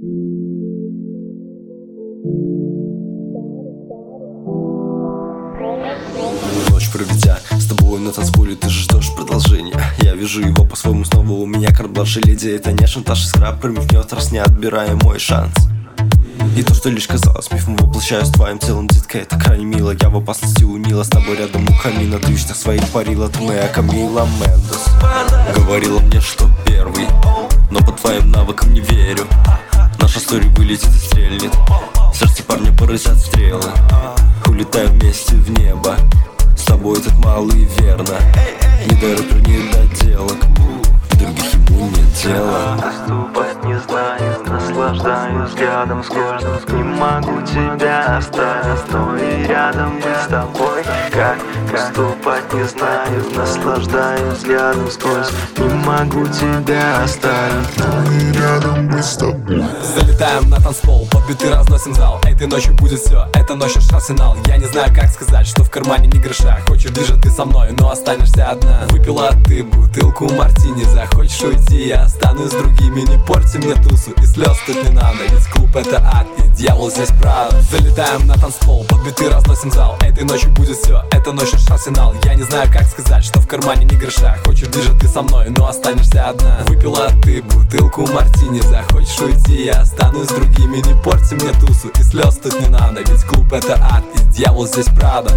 Ночь проведя с тобой на танцполе, ты же ждешь продолжения. Я вижу его по-своему снова, у меня карт-бланш. Леди, это не шантаж, искра промелькнет, раз не отбирая мой шанс. И то, что лишь казалось мифом, воплощаю с твоим телом, детка, это крайне мило. Я в опасности у Нила, с тобой рядом у камина. Ты вечно своих парила, ты моя Камила Мендес. Говорила мне, что первый, но по твоим навыкам не верю. Наша история вылетит и стрельнет, в сердце парня поразят стрелы. Улетаем вместе в небо, с тобой этот малый верно. Не до рэпер, не до делок, других ему нет дела. Отступать не знаю, наслаждаюсь взглядом сквозь. Не могу тебя оставить, стою рядом быть с тобой. Как отступать не знаю, наслаждаюсь взглядом сквозь. Не могу тебя оставить, стою рядом быть с тобой. Залетаем на танцпол, под биты разносим зал. Этой ночью будет все, эта ночь наш арсенал. Я не знаю, как сказать, что в кармане ни гроша. Хочешь ближе ты со мной, но останешься одна. Выпила ты бутылку мартини, захочешь уйти, я останусь с другими. Не порти мне тусу, и слез тут не надо, ведь клуб это ад, и дьявол здесь прав. Залетаем на танцпол, под биты разносим зал. Этой ночью будет все, эта ночь наш арсенал. Я не знаю, как сказать, что в кармане ни гроша. Хочешь ближе ты со мной, но останешься одна. Выпила ты бутылку мартини, захочешь уйти, я останусь с другими. Не порти мне тусу, и слез тут не надо, ведь клуб это ад, и дьявол здесь правда.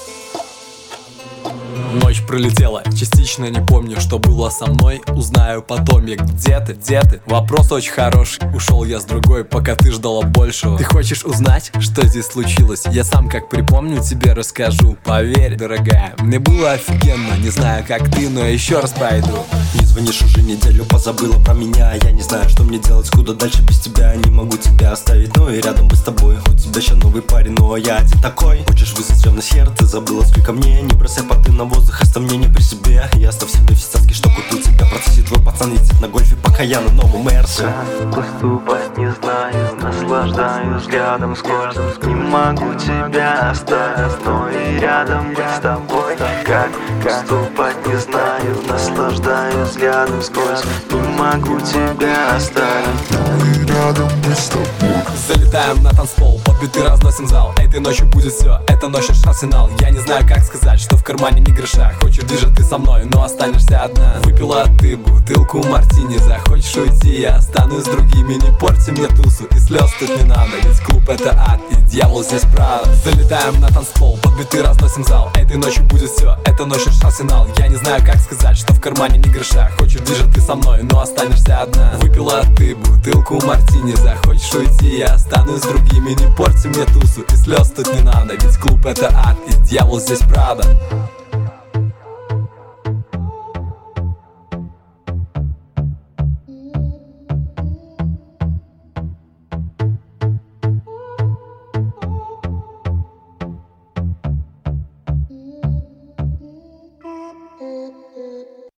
Ночь пролетела, частично не помню, что было со мной. Узнаю потом я, где ты? Вопрос очень хороший, ушел я с другой, пока ты ждала большего. Ты хочешь узнать, что здесь случилось? Я сам как припомню, тебе расскажу. Поверь, дорогая, мне было офигенно. Не знаю, как ты, но еще раз пойду. Не звонишь уже неделю, позабыла про меня. Я не знаю, что мне делать, куда дальше без тебя. Не могу тебя оставить, ну и рядом быть с тобой. У тебя еще новый парень, но я один такой. Хочешь вызвать ревность, хер, ты забыла, сколько мне. Не бросай порты на воздух, оставь мне не при себе. Я оставь себе в цацке, что купил тебя. В процессе твой пацан едет на гольфе, пока я на новом Мерсе. Поступать не знаю, наслаждаюсь взглядом сквозь. Не могу тебя оставить, стою рядом быть с тобой. Как поступать не знаю, наслаждаюсь взглядом сквозь. Не могу тебя оставить, стою рядом быть с тобой. Залетаем на танцпол, под биты разносим зал. Этой ночью будет все, эта ночь наш арсенал. Я не знаю, как сказать, что в кармане ни гроша. Хочешь ближе ты со мной, но останешься одна. Выпила ты бутылку мартини, захочешь уйти, я останусь с другими. Не порти мне тусу, и слез тут не надо, ведь клуб это ад, и дьявол здесь прав. Залетаем на танцпол, под биты разносим зал. Этой ночью будет все, эта ночь наш арсенал. Я не знаю, как сказать, что в кармане ни гроша. Хочешь ближе ты со мной, но останешься одна. Выпила ты бутылку мартини, захочешь уйти, я останусь с другими. Не порти мне тусу, и слез тут не надо, ведь клуб это ад, и дьявол здесь правда.